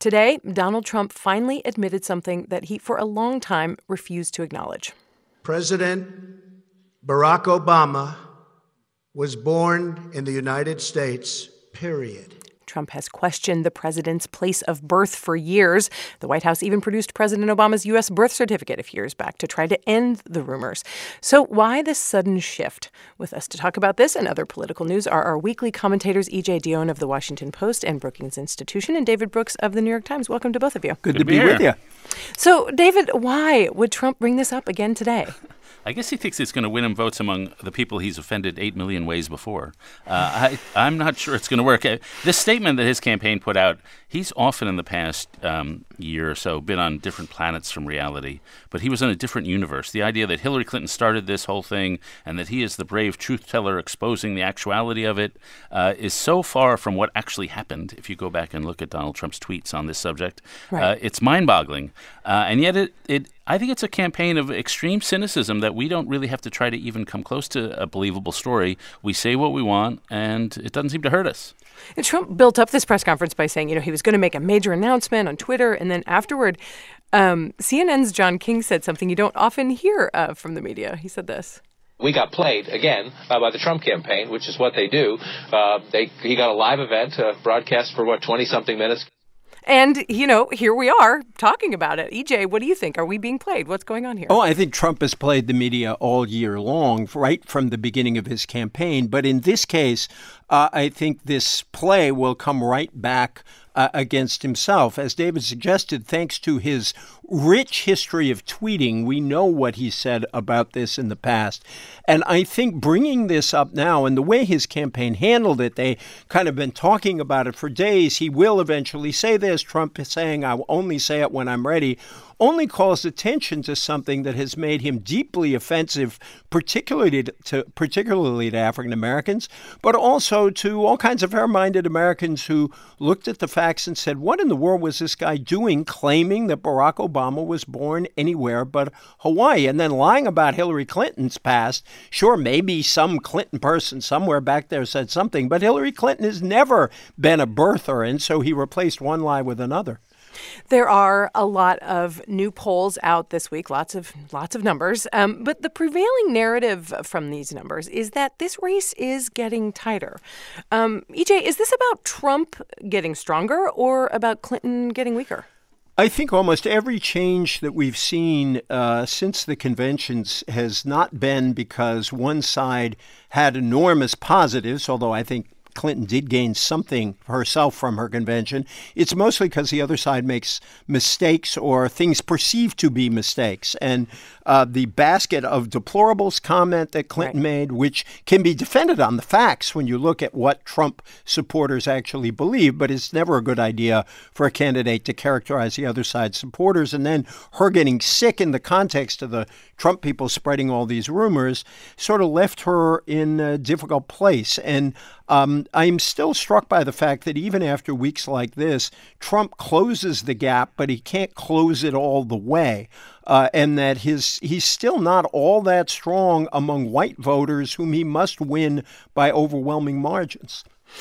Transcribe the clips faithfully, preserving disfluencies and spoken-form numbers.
Today, Donald Trump finally admitted something that he, for a long time, refused to acknowledge. President Barack Obama was born in the United States, period. Trump has questioned the president's place of birth for years. The White House even produced President Obama's U S birth certificate a few years back to try to end the rumors. So why this sudden shift? With us to talk about this and other political news are our weekly commentators, E J Dionne of The Washington Post and Brookings Institution, and David Brooks of The New York Times. Welcome to both of you. Good, Good to be, be with you. So, David, why would Trump bring this up again today? I guess he thinks it's going to win him votes among the people he's offended eight million ways before. Uh, I, I'm not sure it's going to work. Uh, this statement that his campaign put out, he's often in the past um, year or so been on different planets from reality, but he was in a different universe. The idea that Hillary Clinton started this whole thing and that he is the brave truth teller exposing the actuality of it uh, is so far from what actually happened. If you go back and look at Donald Trump's tweets on this subject, right. uh, it's mind-boggling. Uh, and yet it, it I think it's a campaign of extreme cynicism that we don't really have to try to even come close to a believable story. We say what we want, and it doesn't seem to hurt us. And Trump built up this press conference by saying, you know, he was going to make a major announcement on Twitter, and then afterward, um, C N N's John King said something you don't often hear uh, from the media. He said this. We got played, again, uh, by the Trump campaign, which is what they do. Uh, they He got a live event, uh, broadcast for, what, twenty-something minutes. And, you know, here we are talking about it. E J, what do you think? Are we being played? What's going on here? Oh, I think Trump has played the media all year long, right from the beginning of his campaign. But in this case, uh, I think this play will come right back uh, against himself. As David suggested, thanks to his rich history of tweeting, we know what he said about this in the past. And I think bringing this up now and the way his campaign handled it, they kind of been talking about it for days. He will eventually say this. Trump is saying, I will only say it when I'm ready, only calls attention to something that has made him deeply offensive, particularly to particularly to African Americans, but also to all kinds of fair-minded Americans who looked at the facts and said, what in the world was this guy doing, claiming that Barack Obama was born anywhere but Hawaii, and then lying about Hillary Clinton's past? Sure, maybe some Clinton person somewhere back there said something, but Hillary Clinton has never been a birther, and so he replaced one lie with another. There are a lot of new polls out this week, lots of lots of numbers. Um, but the prevailing narrative from these numbers is that this race is getting tighter. Um, E J, is this about Trump getting stronger or about Clinton getting weaker? I think almost every change that we've seen uh, since the conventions has not been because one side had enormous positives, although I think Clinton did gain something herself from her convention. It's mostly because the other side makes mistakes or things perceived to be mistakes. And uh, the basket of deplorables comment that Clinton right. made, which can be defended on the facts when you look at what Trump supporters actually believe, but it's never a good idea for a candidate to characterize the other side's supporters. And then her getting sick in the context of the Trump people spreading all these rumors sort of left her in a difficult place. And Um, I'm still struck by the fact that even after weeks like this, Trump closes the gap, but he can't close it all the way, uh, and that his he's still not all that strong among white voters whom he must win by overwhelming margins.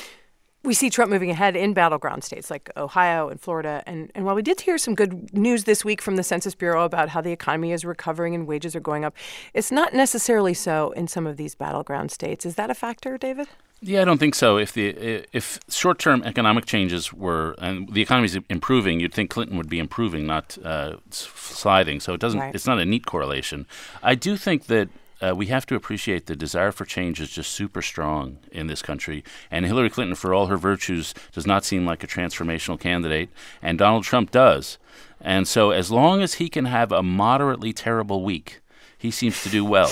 We see Trump moving ahead in battleground states like Ohio and Florida. And, and while we did hear some good news this week from the Census Bureau about how the economy is recovering and wages are going up, it's not necessarily so in some of these battleground states. Is that a factor, David? Yeah, I don't think so. If the if short-term economic changes were and the economy is improving, you'd think Clinton would be improving, not uh, sliding. So it doesn't. Right. It's not a neat correlation. I do think that Uh, we have to appreciate the desire for change is just super strong in this country. And Hillary Clinton, for all her virtues, does not seem like a transformational candidate. And Donald Trump does. And so as long as he can have a moderately terrible week, he seems to do well.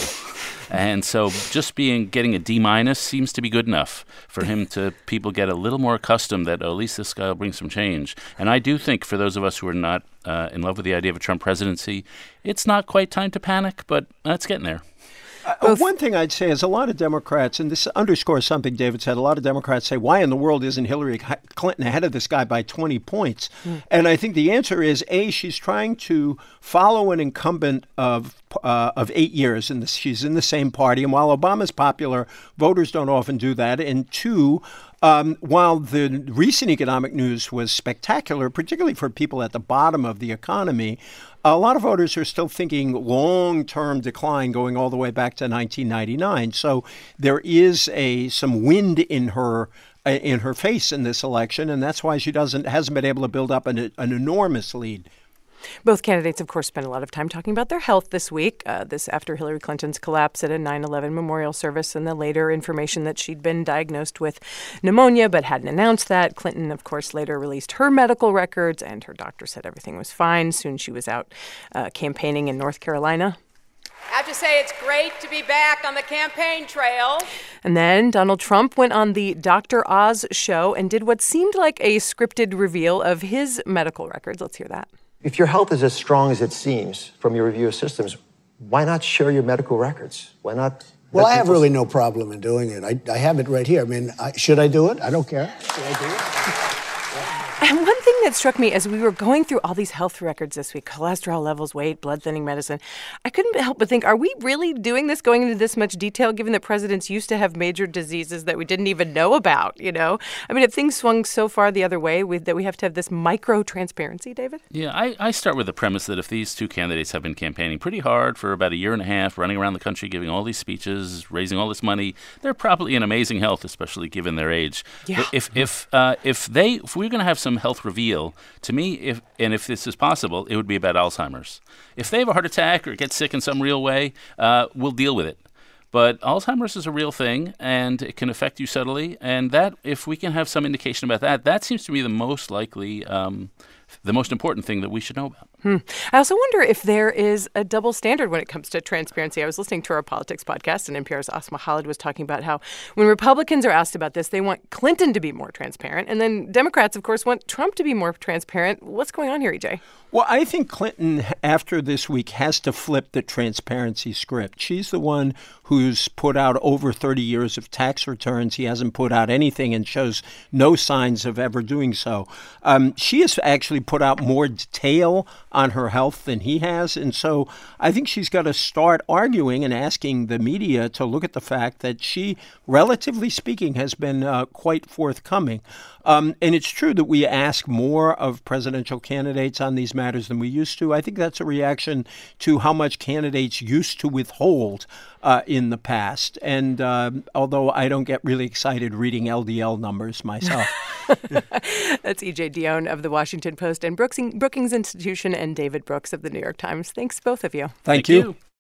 And so just being getting a D minus seems to be good enough for him to people get a little more accustomed that, oh, at least this guy will bring some change. And I do think for those of us who are not uh, in love with the idea of a Trump presidency, it's not quite time to panic, but it's getting there. Uh, one thing I'd say is a lot of Democrats, and this underscores something David said, a lot of Democrats say, why in the world isn't Hillary Clinton ahead of this guy by twenty points? Mm. And I think the answer is, A, she's trying to follow an incumbent of uh, of eight years, and she's in the same party. And while Obama's popular, voters don't often do that. And two, um, while the recent economic news was spectacular, particularly for people at the bottom of the economy, a lot of voters are still thinking long-term decline going all the way back to nineteen ninety-nine. So there is a some wind in her in her face in this election, and that's why she doesn't hasn't been able to build up an, an enormous lead. Both candidates, of course, spent a lot of time talking about their health this week. Uh, this after Hillary Clinton's collapse at a nine eleven memorial service and the later information that she'd been diagnosed with pneumonia but hadn't announced that. Clinton, of course, later released her medical records, and her doctor said everything was fine. Soon she was out uh, campaigning in North Carolina. I have to say it's great to be back on the campaign trail. And then Donald Trump went on the Doctor Oz show and did what seemed like a scripted reveal of his medical records. Let's hear that. If your health is as strong as it seems from your review of systems, why not share your medical records? Why not? Well, I have really no problem in doing it. I, I have it right here. I mean, I, should I do it? I don't care. Should I do it? And one thing that struck me as we were going through all these health records this week, cholesterol levels, weight, blood thinning medicine, I couldn't help but think, are we really doing this, going into this much detail, given that presidents used to have major diseases that we didn't even know about, you know? I mean, if things swung so far the other way with, that we have to have this micro-transparency, David? Yeah, I, I start with the premise that if these two candidates have been campaigning pretty hard for about a year and a half, running around the country, giving all these speeches, raising all this money, they're probably in amazing health, especially given their age. Yeah. If, if, uh, if, they, if we're going to have some health reveal, to me, if and if this is possible, it would be about Alzheimer's. If they have a heart attack or get sick in some real way, uh, we'll deal with it. But Alzheimer's is a real thing, and it can affect you subtly. And that, if we can have some indication about that, that seems to me the most likely, um, the most important thing that we should know about. Hmm. I also wonder if there is a double standard when it comes to transparency. I was listening to our politics podcast, and N P R's Asma Khalid was talking about how when Republicans are asked about this, they want Clinton to be more transparent. And then Democrats, of course, want Trump to be more transparent. What's going on here, E J? Well, I think Clinton, after this week, has to flip the transparency script. She's the one who's put out over thirty years of tax returns. He hasn't put out anything and shows no signs of ever doing so. Um, she has actually put out more detail on her health than he has. And so I think she's got to start arguing and asking the media to look at the fact that she, relatively speaking, has been uh, quite forthcoming. Um, and it's true that we ask more of presidential candidates on these matters than we used to. I think that's a reaction to how much candidates used to withhold uh, in the past. And uh, although I don't get really excited reading L D L numbers myself. That's E J Dionne of The Washington Post and Brookings, Brookings Institution and David Brooks of The New York Times. Thanks, both of you. Thank, Thank you. you.